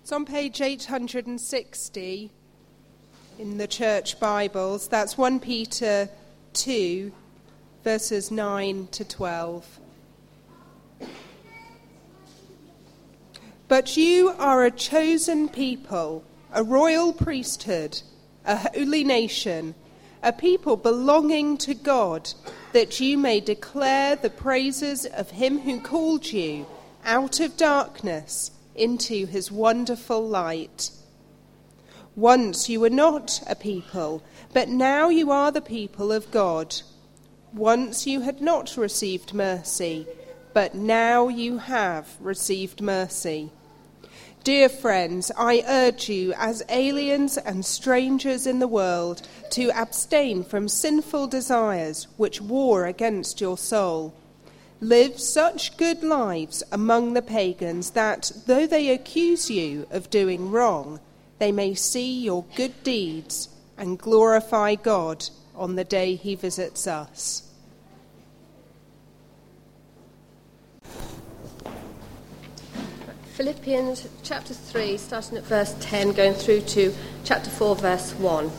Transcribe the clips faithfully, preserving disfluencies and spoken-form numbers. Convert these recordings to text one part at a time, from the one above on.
It's on page eight hundred sixty in the Church Bibles. That's First Peter two, verses nine to twelve. But you are a chosen people, a royal priesthood, a holy nation, a people belonging to God, that you may declare the praises of him who called you out of darkness into his wonderful light. Once you were not a people, but now you are the people of God. Once you had not received mercy, but now you have received mercy. Dear friends, I urge you as aliens and strangers in the world to abstain from sinful desires which war against your soul. Live such good lives among the pagans that, though they accuse you of doing wrong, they may see your good deeds and glorify God on the day he visits us. Philippians chapter three, starting at verse ten, going through to chapter four, verse one.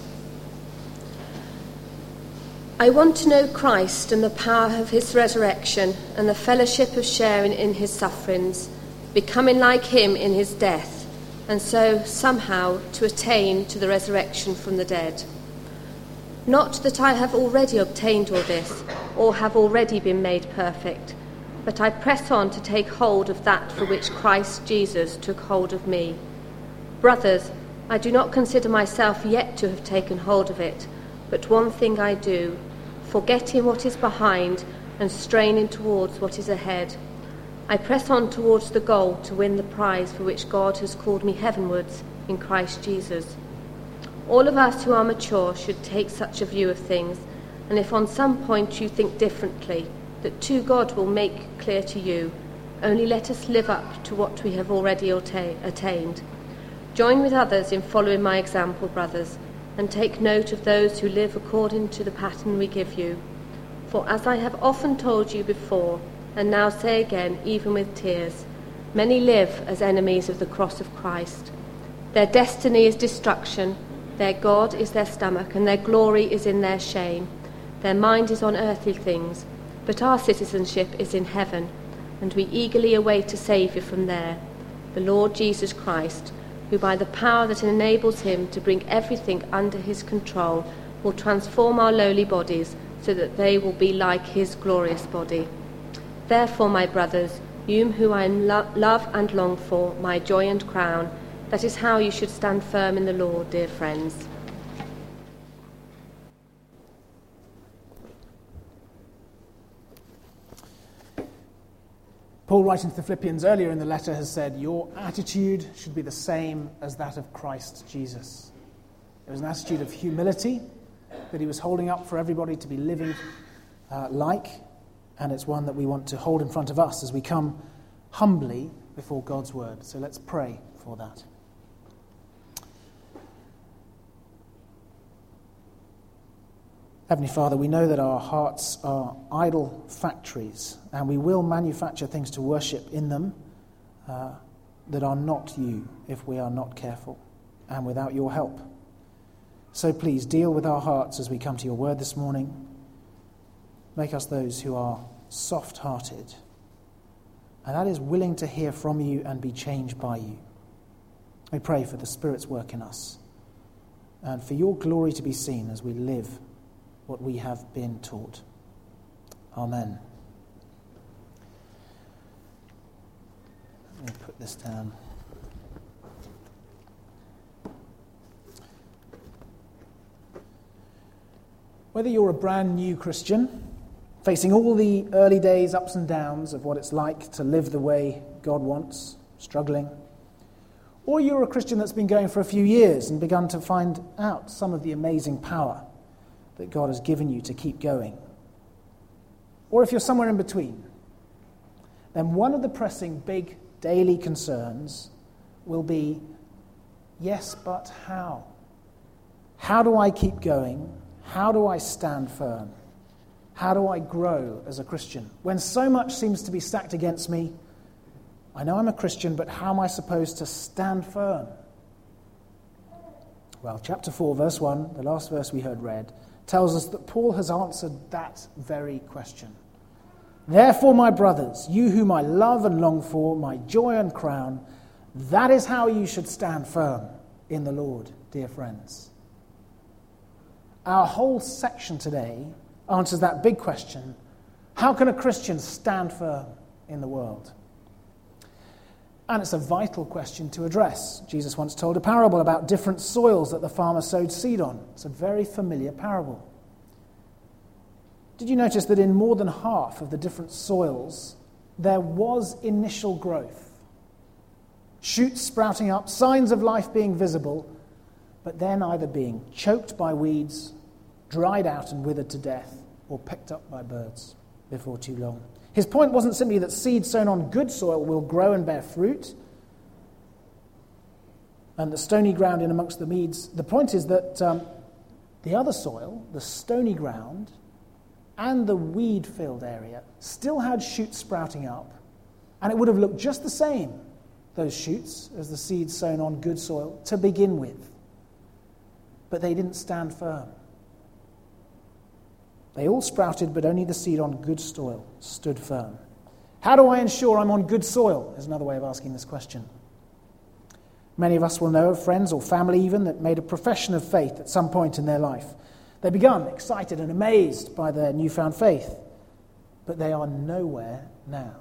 I want to know Christ and the power of his resurrection and the fellowship of sharing in his sufferings, becoming like him in his death, and so somehow to attain to the resurrection from the dead. Not that I have already obtained all this, or have already been made perfect, but I press on to take hold of that for which Christ Jesus took hold of me. Brothers, I do not consider myself yet to have taken hold of it, but one thing I do, forgetting what is behind and straining towards what is ahead. I press on towards the goal to win the prize for which God has called me heavenwards in Christ Jesus. All of us who are mature should take such a view of things, and if on some point you think differently, that too God will make clear to you. Only let us live up to what we have already attained. Join with others in following my example, brothers, and take note of those who live according to the pattern we give you. For as I have often told you before, and now say again, even with tears, many live as enemies of the cross of Christ. Their destiny is destruction, their God is their stomach, and their glory is in their shame. Their mind is on earthly things, but our citizenship is in heaven, and we eagerly await a Saviour from there, the Lord Jesus Christ, who by the power that enables him to bring everything under his control will transform our lowly bodies so that they will be like his glorious body. Therefore, my brothers, you whom I lo- love and long for, my joy and crown, that is how you should stand firm in the Lord, dear friends. Paul, writing to the Philippians earlier in the letter, has said, your attitude should be the same as that of Christ Jesus. It was an attitude of humility that he was holding up for everybody to be living uh, like, and it's one that we want to hold in front of us as we come humbly before God's word. So let's pray for that. Heavenly Father, we know that our hearts are idol factories, and we will manufacture things to worship in them uh, that are not you if we are not careful and without your help. So please deal with our hearts as we come to your word this morning. Make us those who are soft-hearted, and that is willing to hear from you and be changed by you. We pray for the Spirit's work in us and for your glory to be seen as we live what we have been taught. Amen. Let me put this down. Whether you're a brand new Christian, facing all the early days ups and downs of what it's like to live the way God wants, struggling, or you're a Christian that's been going for a few years and begun to find out some of the amazing power that God has given you to keep going. Or if you're somewhere in between, then one of the pressing big daily concerns will be, yes, but how? How do I keep going? How do I stand firm? How do I grow as a Christian when so much seems to be stacked against me I know I'm a Christian, but how am I supposed to stand firm? Well, chapter four, verse one, the last verse we heard read, tells us that Paul has answered that very question. Therefore, my brothers, you whom I love and long for, my joy and crown, that is how you should stand firm in the Lord, dear friends. Our whole section today answers that big question: how can a Christian stand firm in the world? And it's a vital question to address. Jesus once told a parable about different soils that the farmer sowed seed on. It's a very familiar parable. Did you notice that in more than half of the different soils, there was initial growth? Shoots sprouting up, signs of life being visible, but then either being choked by weeds, dried out and withered to death, or picked up by birds before too long. His point wasn't simply that seed sown on good soil will grow and bear fruit, and the stony ground in amongst the weeds. The point is that um, the other soil, the stony ground, and the weed-filled area still had shoots sprouting up, and it would have looked just the same, those shoots, as the seeds sown on good soil to begin with. But they didn't stand firm. They all sprouted, but only the seed on good soil stood firm. How do I ensure I'm on good soil? Is another way of asking this question. Many of us will know of friends or family even that made a profession of faith at some point in their life. They begun excited and amazed by their newfound faith, but they are nowhere now.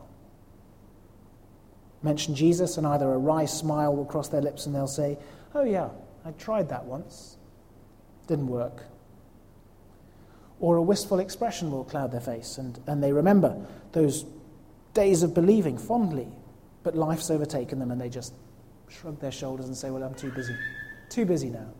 Mention Jesus and either a wry smile will cross their lips and they'll say, "Oh yeah, I tried that once. Didn't work." Or a wistful expression will cloud their face, and, and they remember those days of believing fondly, but life's overtaken them and they just shrug their shoulders and say, "Well, I'm too busy. Too busy now."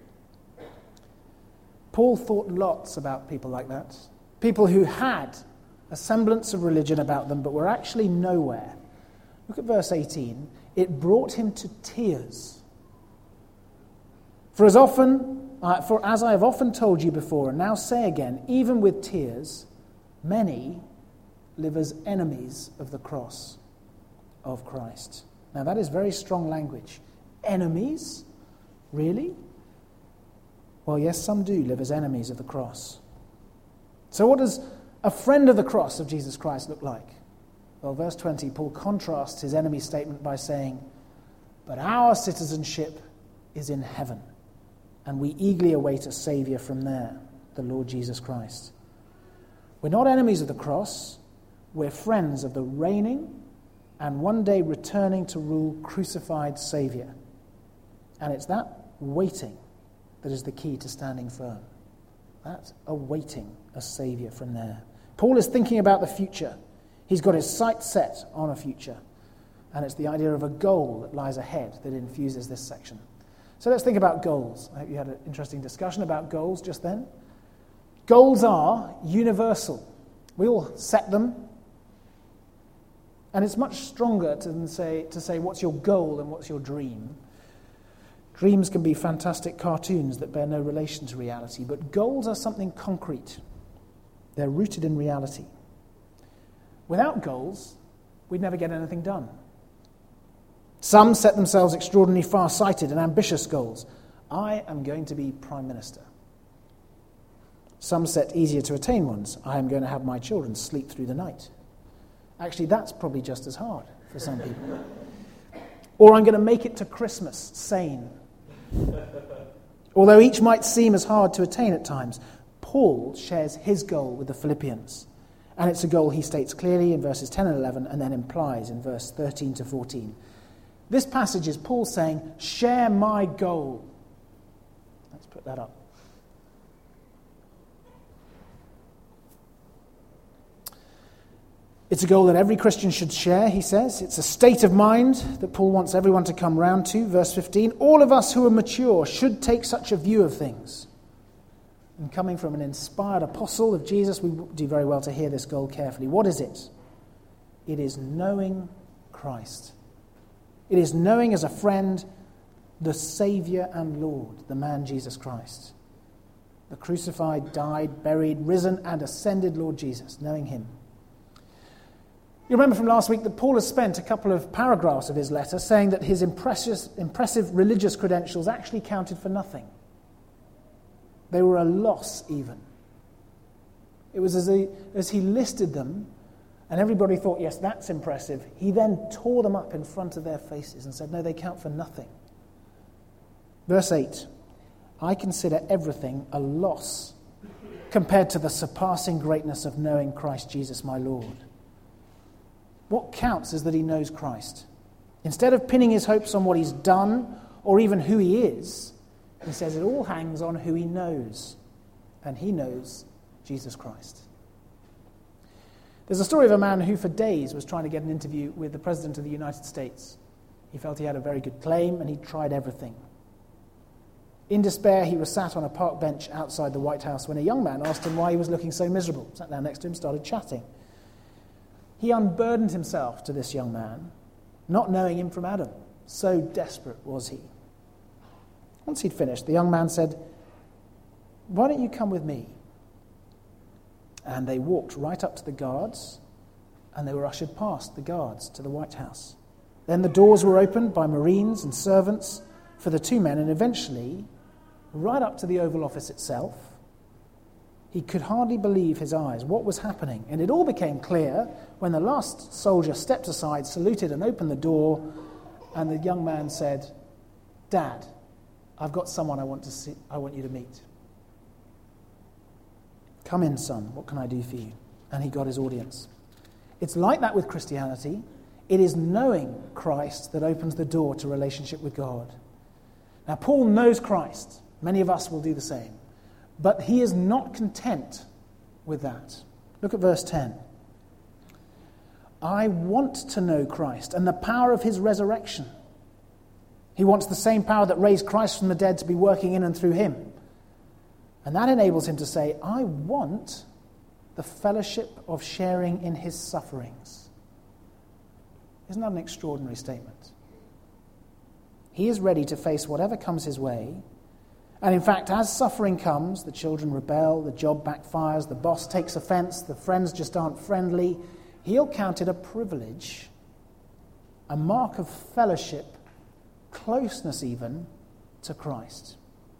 Paul thought lots about people like that, people who had a semblance of religion about them but were actually nowhere. Look at verse eighteen. It brought him to tears. For as often... Uh, for as I have often told you before, and now say again, even with tears, many live as enemies of the cross of Christ. Now that is very strong language. Enemies? Really? Well, yes, some do live as enemies of the cross. So what does a friend of the cross of Jesus Christ look like? Well, verse twenty, Paul contrasts his enemy statement by saying, "But our citizenship is in heaven, and we eagerly await a Saviour from there, the Lord Jesus Christ." We're not enemies of the cross. We're friends of the reigning and one day returning to rule crucified Saviour. And it's that waiting that is the key to standing firm. That awaiting a Saviour from there. Paul is thinking about the future. He's got his sights set on a future. And it's the idea of a goal that lies ahead that infuses this section. So let's think about goals. I hope you had an interesting discussion about goals just then. Goals are universal. We all set them. And it's much stronger to say, to say what's your goal and what's your dream. Dreams can be fantastic cartoons that bear no relation to reality, but goals are something concrete. They're rooted in reality. Without goals, we'd never get anything done. Some set themselves extraordinarily far-sighted and ambitious goals. I am going to be Prime Minister. Some set easier to attain ones. I am going to have my children sleep through the night. Actually, that's probably just as hard for some people. Or I'm going to make it to Christmas sane. Although each might seem as hard to attain at times, Paul shares his goal with the Philippians. And it's a goal he states clearly in verses ten and eleven and then implies in verse thirteen to fourteen. This passage is Paul saying, share my goal. Let's put that up. It's a goal that every Christian should share, he says. It's a state of mind that Paul wants everyone to come round to. Verse fifteen, all of us who are mature should take such a view of things. And coming from an inspired apostle of Jesus, we do very well to hear this goal carefully. What is it? It is knowing Christ. It is knowing as a friend the Saviour and Lord, the man Jesus Christ. The crucified, died, buried, risen, and ascended Lord Jesus, knowing him. You remember from last week that Paul has spent a couple of paragraphs of his letter saying that his impressive, impressive religious credentials actually counted for nothing. They were a loss even. It was as he, as he listed them, and everybody thought, yes, that's impressive. He then tore them up in front of their faces and said, no, they count for nothing. Verse eight, I consider everything a loss compared to the surpassing greatness of knowing Christ Jesus my Lord. What counts is that he knows Christ. Instead of pinning his hopes on what he's done or even who he is, he says it all hangs on who he knows. And he knows Jesus Christ. There's a story of a man who for days was trying to get an interview with the President of the United States. He felt he had a very good claim and he tried everything. In despair, he was sat on a park bench outside the White House when a young man asked him why he was looking so miserable. Sat down next to him, started chatting. He unburdened himself to this young man, not knowing him from Adam. So desperate was he. Once he'd finished, the young man said, why don't you come with me? And they walked right up to the guards, and they were ushered past the guards to the White House. Then the doors were opened by Marines and servants for the two men, and eventually, right up to the Oval Office itself, he could hardly believe his eyes. What was happening? And it all became clear when the last soldier stepped aside, saluted and opened the door, and the young man said, Dad, I've got someone I want to see, I want you to meet. Come in, son, what can I do for you? And he got his audience. It's like that with Christianity. It is knowing Christ that opens the door to relationship with God. Now, Paul knows Christ. Many of us will do the same. But he is not content with that. Look at verse ten. I want to know Christ and the power of his resurrection. He wants the same power that raised Christ from the dead to be working in and through him. And that enables him to say, I want the fellowship of sharing in his sufferings. Isn't that an extraordinary statement? He is ready to face whatever comes his way. And in fact, as suffering comes, the children rebel, the job backfires, the boss takes offense, the friends just aren't friendly, he'll count it a privilege, a mark of fellowship, closeness even, to Christ.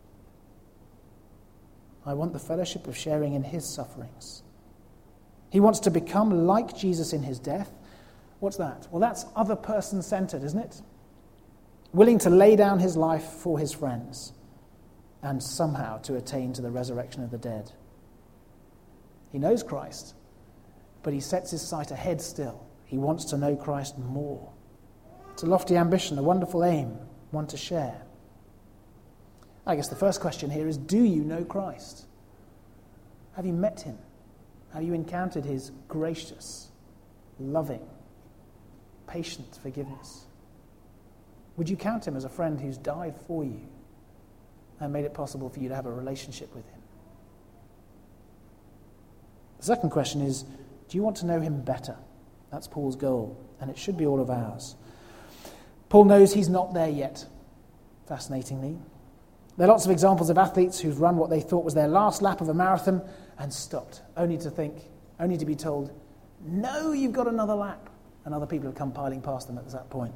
I want the fellowship of sharing in his sufferings. He wants to become like Jesus in his death. What's that? Well, that's other person-centered, isn't it? Willing to lay down his life for his friends and somehow to attain to the resurrection of the dead. He knows Christ, but he sets his sight ahead still. He wants to know Christ more. It's a lofty ambition, a wonderful aim, one to share. I guess the first question here is, do you know Christ? Have you met him? Have you encountered his gracious, loving, patient forgiveness? Would you count him as a friend who's died for you and made it possible for you to have a relationship with him? The second question is, do you want to know him better? That's Paul's goal, and it should be all of ours. Paul knows he's not there yet, fascinatingly. There are lots of examples of athletes who've run what they thought was their last lap of a marathon and stopped, only to think, only to be told, no, you've got another lap. And other people have come piling past them at that point.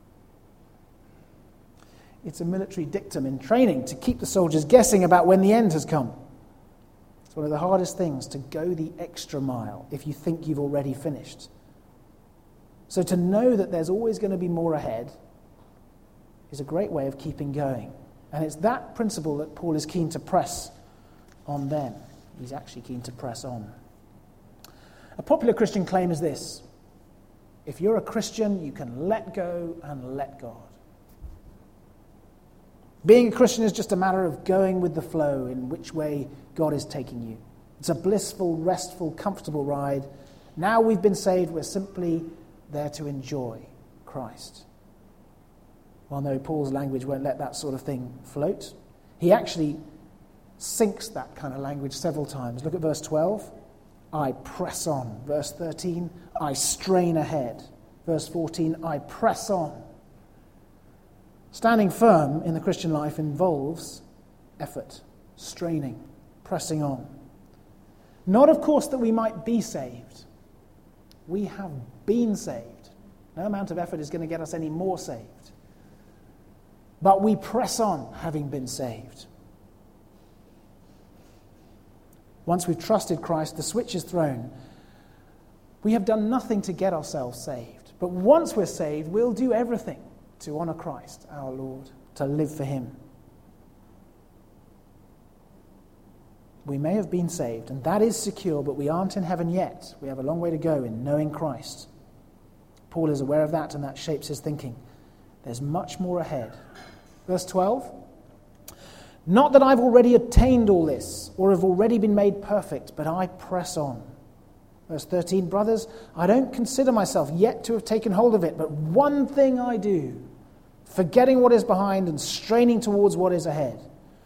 It's a military dictum in training to keep the soldiers guessing about when the end has come. It's one of the hardest things, to go the extra mile if you think you've already finished. So to know that there's always going to be more ahead is a great way of keeping going. And it's that principle that Paul is keen to press on them. He's actually keen to press on. A popular Christian claim is this: if you're a Christian, you can let go and let God. Being a Christian is just a matter of going with the flow in which way God is taking you. It's a blissful, restful, comfortable ride. Now we've been saved, we're simply there to enjoy Christ. Well, no, Paul's language won't let that sort of thing float. He actually sinks that kind of language several times. Look at verse twelve. I press on. Verse thirteen, I strain ahead. Verse fourteen, I press on. Standing firm in the Christian life involves effort, straining, pressing on. Not, of course, that we might be saved, We have been saved. No amount of effort is going to get us any more saved. But we press on having been saved. Once we've trusted Christ, the switch is thrown. We have done nothing to get ourselves saved. But once we're saved, we'll do everything to honor Christ, our Lord, to live for him. We may have been saved, and that is secure, but we aren't in heaven yet. We have a long way to go in knowing Christ. Paul is aware of that, and that shapes his thinking. There's much more ahead. Verse twelve. Not that I've already attained all this, or have already been made perfect, but I press on. Verse thirteen, brothers, I don't consider myself yet to have taken hold of it, but one thing I do, forgetting what is behind and straining towards what is ahead.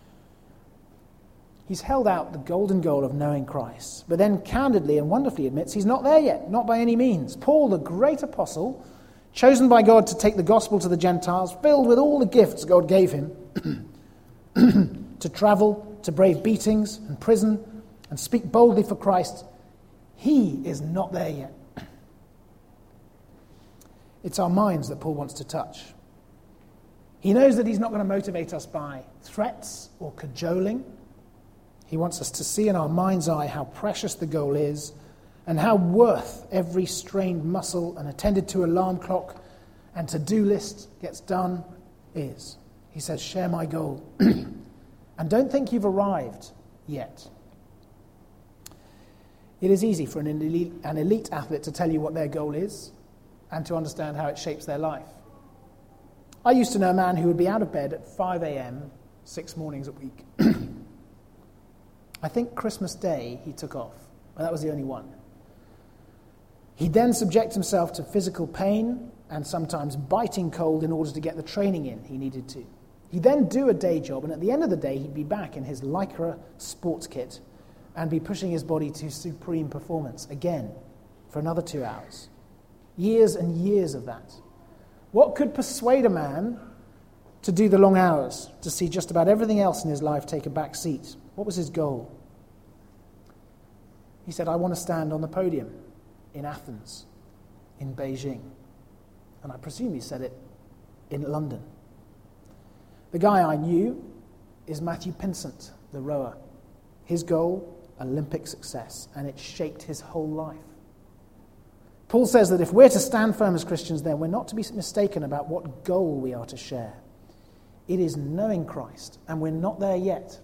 He's held out the golden goal of knowing Christ, but then candidly and wonderfully admits he's not there yet, not by any means. Paul, the great apostle, chosen by God to take the gospel to the Gentiles, filled with all the gifts God gave him, to travel, to brave beatings and prison, and speak boldly for Christ, he is not there yet. It's our minds that Paul wants to touch. He knows that he's not going to motivate us by threats or cajoling. He wants us to see in our mind's eye how precious the goal is and how worth every strained muscle and attended to alarm clock and to-do list gets done is. He says, share my goal. And don't think you've arrived yet. It is easy for an elite, an elite athlete to tell you what their goal is and to understand how it shapes their life. I used to know a man who would be out of bed at five a.m. six mornings a week. I think Christmas Day he took off, but that was the only one. He'd then subject himself to physical pain and sometimes biting cold in order to get the training in he needed to. He'd then do a day job, and at the end of the day, he'd be back in his Lycra sports kit and be pushing his body to supreme performance again for another two hours. Years and years of that. What could persuade a man to do the long hours, to see just about everything else in his life take a back seat? What was his goal? He said, I want to stand on the podium in Athens, in Beijing. And I presume he said it in London. The guy I knew is Matthew Pinsent, the rower. His goal, Olympic success, and it shaped his whole life. Paul says that if we're to stand firm as Christians, then we're not to be mistaken about what goal we are to share. It is knowing Christ, and we're not there yet.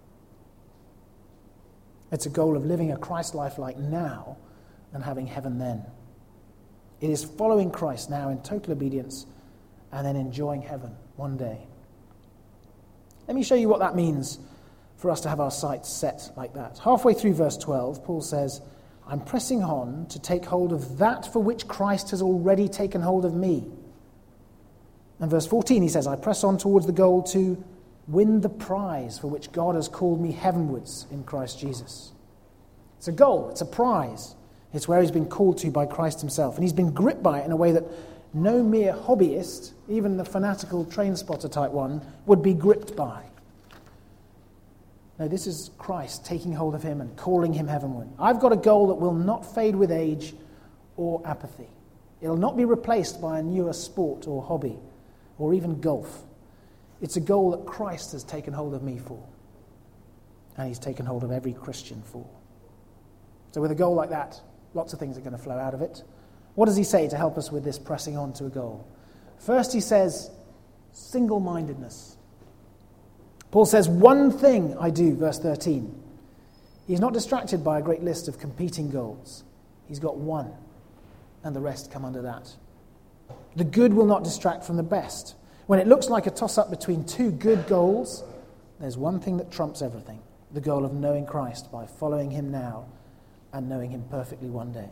It's a goal of living a Christ life like now and having heaven then. It is following Christ now in total obedience and then enjoying heaven one day. Let me show you what that means for us to have our sights set like that. Halfway through verse twelve, Paul says, I'm pressing on to take hold of that for which Christ has already taken hold of me. And verse fourteen, he says, I press on towards the goal to win the prize for which God has called me heavenwards in Christ Jesus. It's a goal, it's a prize. It's where he's been called to by Christ himself. And he's been gripped by it in a way that no mere hobbyist, even the fanatical train spotter type one, would be gripped by. No, this is Christ taking hold of him and calling him heavenward. I've got a goal that will not fade with age or apathy. It'll not be replaced by a newer sport or hobby or even golf. It's a goal that Christ has taken hold of me for. And he's taken hold of every Christian for. So with a goal like that, lots of things are going to flow out of it. What does he say to help us with this pressing on to a goal? First he says, single-mindedness. Paul says, one thing I do, verse thirteen. He's not distracted by a great list of competing goals. He's got one, and the rest come under that. The good will not distract from the best. When it looks like a toss-up between two good goals, there's one thing that trumps everything, the goal of knowing Christ by following him now and knowing him perfectly one day.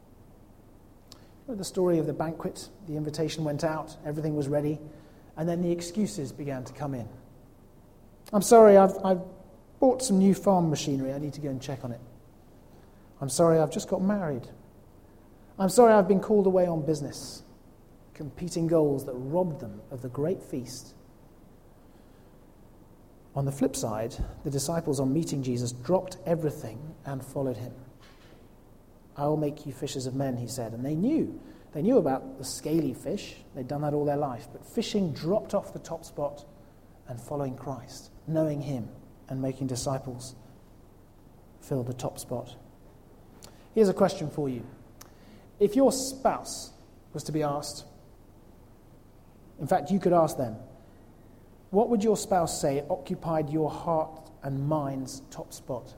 The story of the banquet, the invitation went out, everything was ready, and then the excuses began to come in. I'm sorry, I've, I've bought some new farm machinery, I need to go and check on it. I'm sorry, I've just got married. I'm sorry, I've been called away on business. Competing goals that robbed them of the great feast. On the flip side, the disciples on meeting Jesus dropped everything and followed him. I will make you fishers of men, he said. And they knew. They knew about the scaly fish. They'd done that all their life. But fishing dropped off the top spot and following Christ, knowing him and making disciples, filled the top spot. Here's a question for you. If your spouse was to be asked, in fact, you could ask them, what would your spouse say occupied your heart and mind's top spot?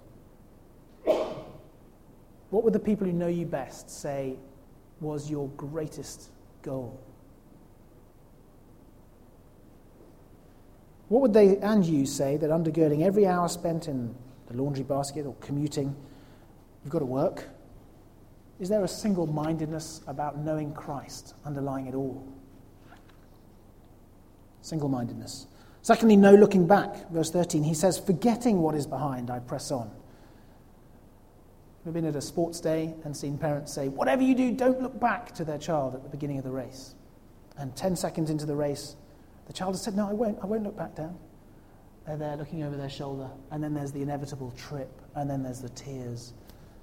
What would the people who know you best say was your greatest goal? What would they and you say that undergirding every hour spent in the laundry basket or commuting, you've got to work? Is there a single-mindedness about knowing Christ underlying it all? Single-mindedness. Secondly, no looking back. Verse thirteen, he says, forgetting what is behind, I press on. We've been at a sports day and seen parents say, whatever you do, don't look back to their child at the beginning of the race. And ten seconds into the race, the child has said, no, I won't, I won't look back down. They're there looking over their shoulder, and then there's the inevitable trip, and then there's the tears.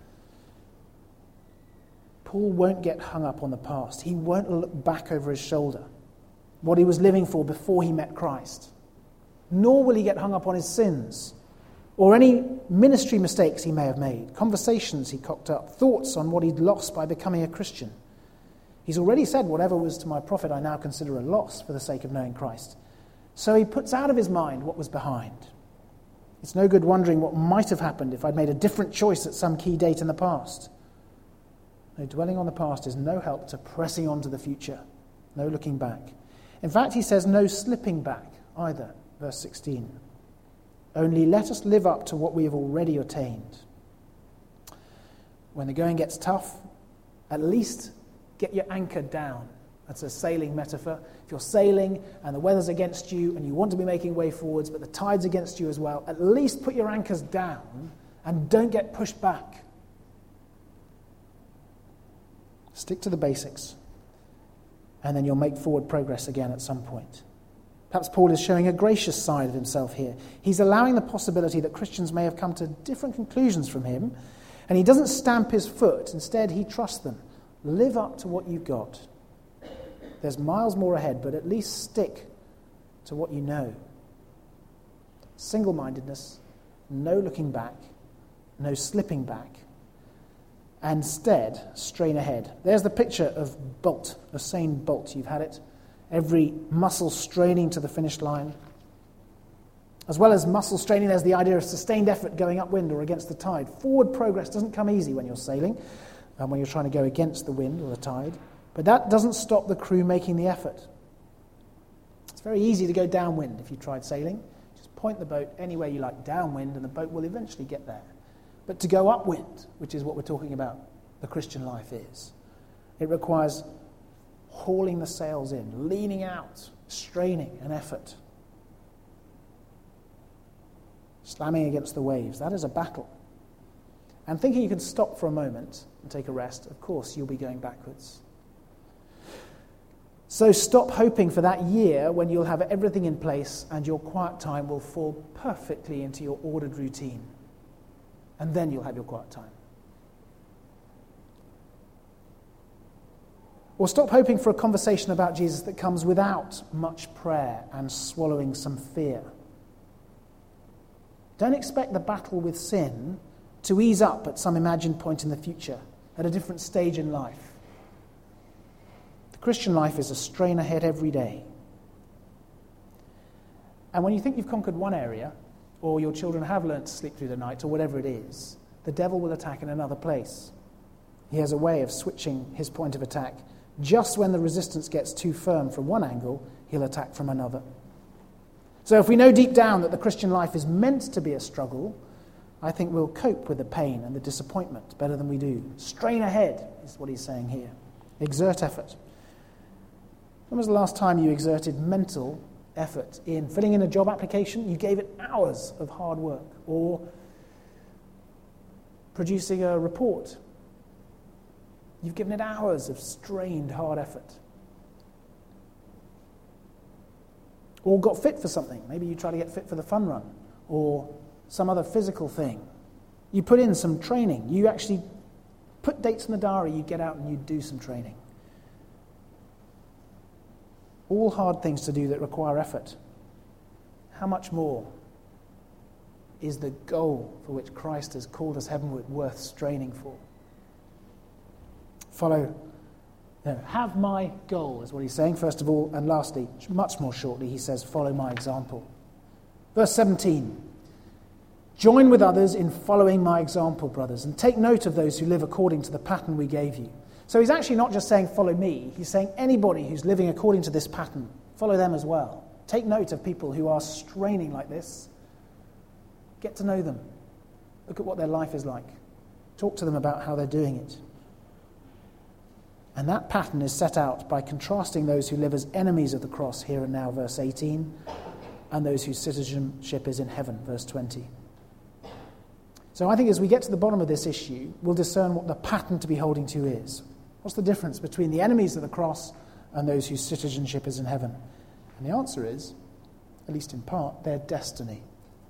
Paul won't get hung up on the past. He won't look back over his shoulder, what he was living for before he met Christ. Nor will he get hung up on his sins, or any ministry mistakes he may have made, conversations he cocked up, thoughts on what he'd lost by becoming a Christian. He's already said, whatever was to my profit I now consider a loss for the sake of knowing Christ. So he puts out of his mind what was behind. It's no good wondering what might have happened if I'd made a different choice at some key date in the past. No, dwelling on the past is no help to pressing on to the future, no looking back. In fact, he says no slipping back either, verse sixteen. Only let us live up to what we have already attained. When the going gets tough, at least get your anchor down. That's a sailing metaphor. If you're sailing and the weather's against you and you want to be making way forwards, but the tide's against you as well, at least put your anchors down and don't get pushed back. Stick to the basics, and then you'll make forward progress again at some point. Perhaps Paul is showing a gracious side of himself here. He's allowing the possibility that Christians may have come to different conclusions from him, and he doesn't stamp his foot. Instead, he trusts them. Live up to what you've got. There's miles more ahead, but at least stick to what you know. Single-mindedness, no looking back, no slipping back. Instead, strain ahead. There's the picture of Bolt, Usain Bolt. You've had it. Every muscle straining to the finish line. As well as muscle straining, there's the idea of sustained effort going upwind or against the tide. Forward progress doesn't come easy when you're sailing, and when you're trying to go against the wind or the tide. But that doesn't stop the crew making the effort. It's very easy to go downwind if you tried sailing. Just point the boat anywhere you like downwind, and the boat will eventually get there. But to go upwind, which is what we're talking about, the Christian life is, it requires hauling the sails in, leaning out, straining and effort. Slamming against the waves, that is a battle. And thinking you can stop for a moment and take a rest, of course you'll be going backwards. So stop hoping for that year when you'll have everything in place and your quiet time will fall perfectly into your ordered routine. And then you'll have your quiet time. Or stop hoping for a conversation about Jesus that comes without much prayer and swallowing some fear. Don't expect the battle with sin to ease up at some imagined point in the future, at a different stage in life. The Christian life is a strain ahead every day. And when you think you've conquered one area, or your children have learnt to sleep through the night, or whatever it is, the devil will attack in another place. He has a way of switching his point of attack. Just when the resistance gets too firm from one angle, he'll attack from another. So if we know deep down that the Christian life is meant to be a struggle, I think we'll cope with the pain and the disappointment better than we do. Strain ahead is what he's saying here. Exert effort. When was the last time you exerted mental effort in filling in a job application? You gave it hours of hard work. Or producing a report. You've given it hours of strained hard effort. Or got fit for something. Maybe you try to get fit for the fun run or some other physical thing. You put in some training. You actually Put dates in the diary, you get out and you do some training. All hard things to do that require effort. How much more is the goal for which Christ has called us heavenward worth straining for? Follow, you know, have my goal is what he's saying, first of all. And lastly, much more shortly, he says, follow my example. Verse seventeen. Join with others in following my example, brothers, and take note of those who live according to the pattern we gave you. So he's actually not just saying follow me, he's saying anybody who's living according to this pattern, follow them as well. Take note of people who are straining like this. Get to know them. Look at what their life is like. Talk to them about how they're doing it. And that pattern is set out by contrasting those who live as enemies of the cross, here and now, verse eighteen, and those whose citizenship is in heaven, verse twenty. So I think as we get to the bottom of this issue, we'll discern what the pattern to be holding to is. What's the difference between the enemies of the cross and those whose citizenship is in heaven? And the answer is, at least in part, their destiny.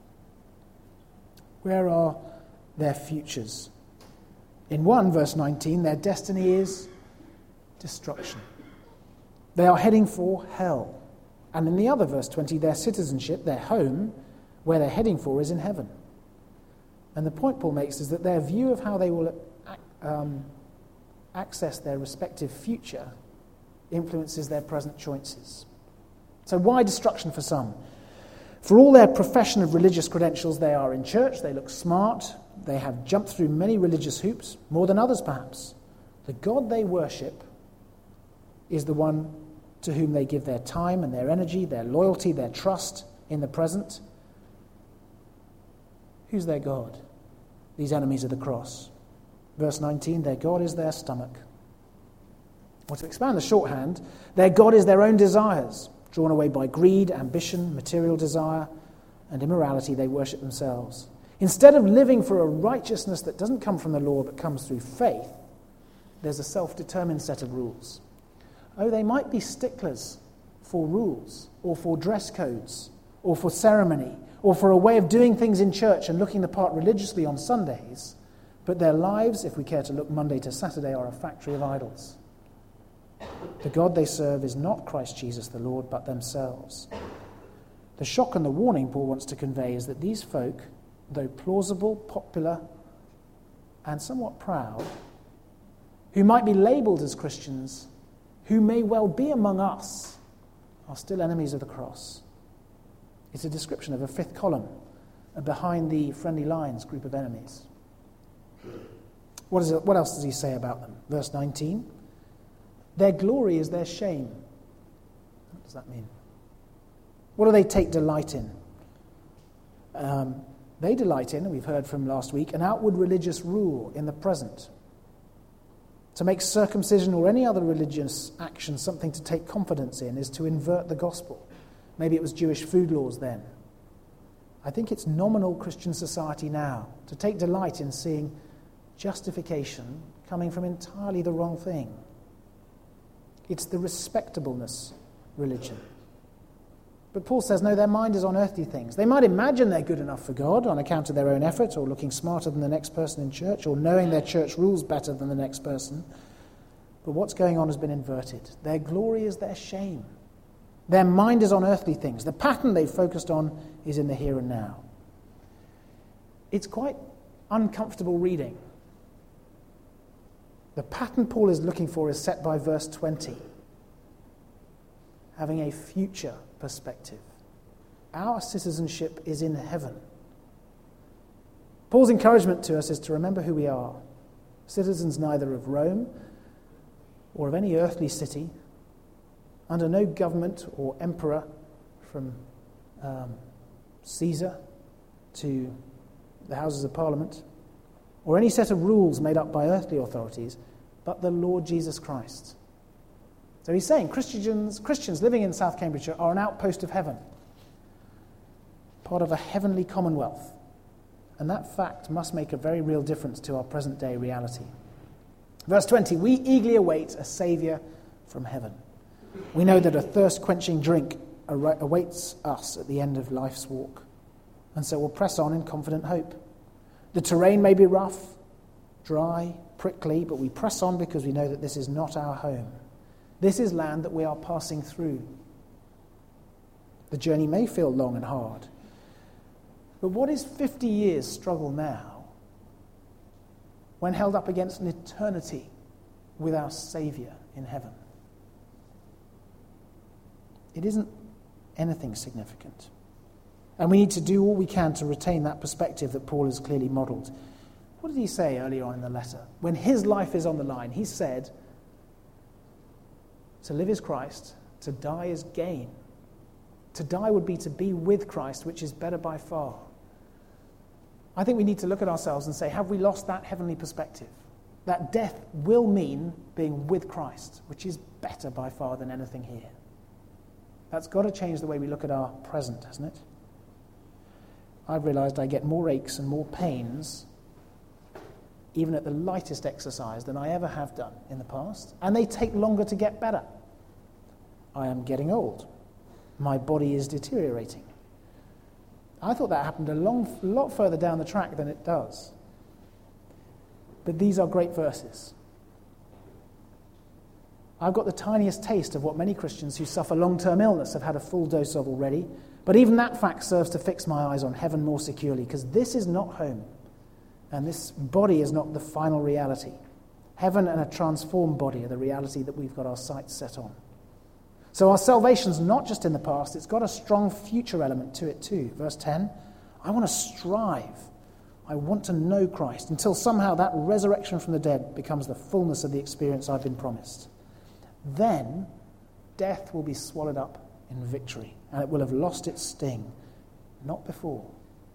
Where are their futures? In one, verse nineteen, their destiny is destruction. They are heading for hell. And in the other, verse twenty, their citizenship, their home, where they're heading for is in heaven. And the point Paul makes is that their view of how they will um, access their respective future influences their present choices. So why destruction for some? For all their profession of religious credentials, they are in church, they look smart, they have jumped through many religious hoops, more than others perhaps. The God they worship is the one to whom they give their time and their energy, their loyalty, their trust in the present. Who's their God? These enemies of the cross. Verse nineteen, their God is their stomach. Or to expand the shorthand, their God is their own desires. Drawn away by greed, ambition, material desire, and immorality, they worship themselves. Instead of living for a righteousness that doesn't come from the law but comes through faith, there's a self-determined set of rules. Oh, they might be sticklers for rules, or for dress codes, or for ceremony, or for a way of doing things in church and looking the part religiously on Sundays, but their lives, if we care to look Monday to Saturday, are a factory of idols. The God they serve is not Christ Jesus the Lord, but themselves. The shock and the warning Paul wants to convey is that these folk, though plausible, popular, and somewhat proud, who might be labelled as Christians, who may well be among us, are still enemies of the cross. It's a description of a fifth column behind the friendly lines group of enemies. What is it, what else does he say about them? Verse nineteen. Their glory is their shame. What does that mean? What do they take delight in? Um, they delight in, we've heard from last week, an outward religious rule in the present. To make circumcision or any other religious action something to take confidence in is to invert the gospel. Maybe it was Jewish food laws then. I think it's nominal Christian society now to take delight in seeing justification coming from entirely the wrong thing. It's the respectableness religion. But Paul says, no, their mind is on earthly things. They might imagine they're good enough for God on account of their own effort, or looking smarter than the next person in church, or knowing their church rules better than the next person. But what's going on has been inverted. Their glory is their shame. Their mind is on earthly things. The pattern they've focused on is in the here and now. It's quite uncomfortable reading. The pattern Paul is looking for is set by verse twenty. Having a future perspective. Our citizenship is in heaven. Paul's encouragement to us is to remember who we are. Citizens neither of Rome or of any earthly city, under no government or emperor from um, Caesar to the Houses of Parliament, or any set of rules made up by earthly authorities, but the Lord Jesus Christ. So he's saying Christians, Christians living in South Cambridgeshire are an outpost of heaven, part of a heavenly commonwealth. And that fact must make a very real difference to our present-day reality. Verse twenty, we eagerly await a Saviour from heaven. We know that a thirst-quenching drink awaits us at the end of life's walk, and so we'll press on in confident hope. The terrain may be rough, dry, prickly, but we press on because we know that this is not our home. This is land that we are passing through. The journey may feel long and hard, but what is fifty years' struggle now when held up against an eternity with our Saviour in heaven? It isn't anything significant. And we need to do all we can to retain that perspective that Paul has clearly modelled. What did he say earlier on in the letter? When his life is on the line, he said, to live is Christ, to die is gain. To die would be to be with Christ, which is better by far. I think we need to look at ourselves and say, have we lost that heavenly perspective? That death will mean being with Christ, which is better by far than anything here. That's got to change the way we look at our present, hasn't it? I've realised I get more aches and more pains even at the lightest exercise than I ever have done in the past, and they take longer to get better. I am getting old. My body is deteriorating. I thought that happened a long, lot further down the track than it does. But these are great verses. I've got the tiniest taste of what many Christians who suffer long-term illness have had a full dose of already, but even that fact serves to fix my eyes on heaven more securely, because this is not home, and this body is not the final reality. Heaven and a transformed body are the reality that we've got our sights set on. So our salvation's not just in the past, it's got a strong future element to it too. Verse ten, I want to strive. I want to know Christ until somehow that resurrection from the dead becomes the fullness of the experience I've been promised. Then death will be swallowed up in victory, and it will have lost its sting, not before.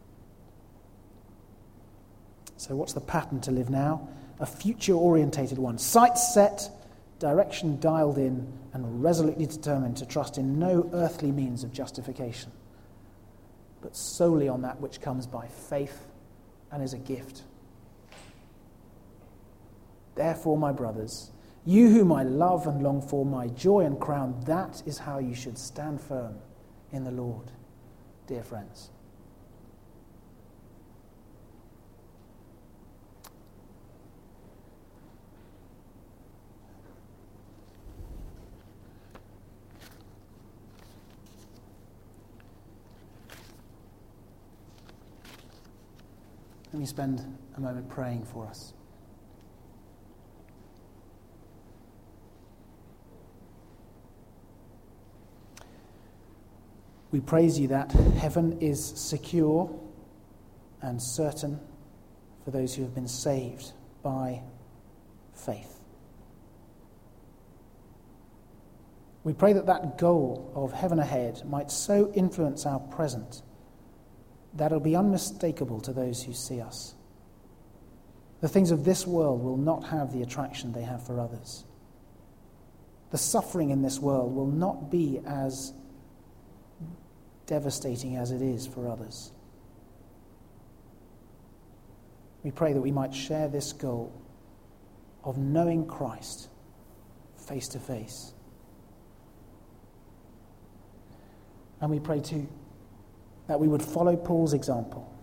So what's the pattern to live now? A future-orientated one, sights set, direction dialed in, and resolutely determined to trust in no earthly means of justification, but solely on that which comes by faith and is a gift. Therefore, my brothers, you whom I love and long for, my joy and crown, that is how you should stand firm in the Lord, dear friends. Let me spend a moment praying for us. We praise you that heaven is secure and certain for those who have been saved by faith. We pray that that goal of heaven ahead might so influence our present that it'll be unmistakable to those who see us. The things of this world will not have the attraction they have for others. The suffering in this world will not be as devastating as it is for others. We pray that we might share this goal of knowing Christ face to face. And we pray too that we would follow Paul's example,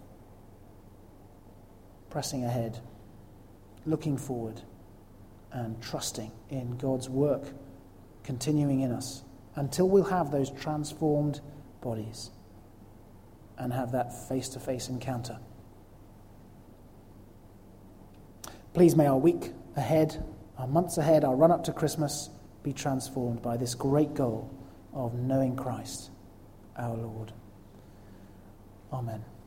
pressing ahead, looking forward, and trusting in God's work continuing in us until we'll have those transformed bodies and have that face-to-face encounter. Please may our week ahead, our months ahead, our run-up to Christmas be transformed by this great goal of knowing Christ, our Lord. Amen.